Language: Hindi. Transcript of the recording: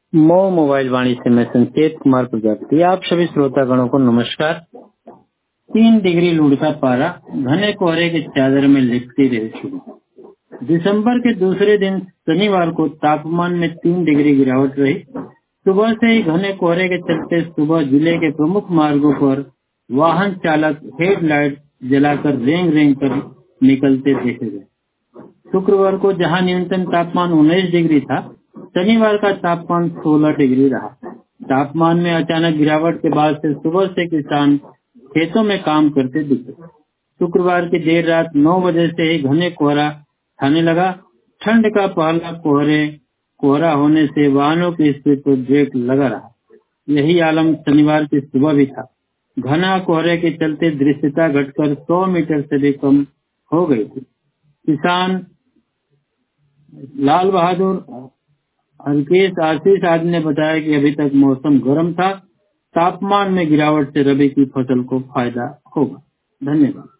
मोबाइल वाणी से मैं संकेत कुमार प्रजापति। आप सभी श्रोतागणों को नमस्कार। 3 डिग्री लुढ़का पारा, घने कोहरे की चादर में लिपटी रही शुरू। दिसंबर के दूसरे दिन शनिवार को तापमान में 3 डिग्री गिरावट रही। सुबह से ही घने कोहरे के चलते सुबह जिले के प्रमुख मार्गों पर वाहन चालक हेडलाइट जलाकर रेंग रेंग कर निकलते देखे गए। शुक्रवार को जहां न्यूनतम तापमान 19 डिग्री था, शनिवार का तापमान 16 डिग्री रहा। तापमान में अचानक गिरावट के बाद से सुबह से किसान खेतों में काम करते दिखे। शुक्रवार की देर रात 9 बजे से ही घने कोहरा छाने लगा। ठंड का पहला कोहरा होने से वाहनों की स्पीड पर ब्रेक लगा रहा। यही आलम शनिवार की सुबह भी था। घना कोहरे के चलते दृश्यता घटकर 100 मीटर से भी कम हो गई थी। किसान लाल बहादुर हरकेश आशीष आदि ने बताया कि अभी तक मौसम गर्म था। तापमान में गिरावट से रबी की फसल को फायदा होगा। धन्यवाद।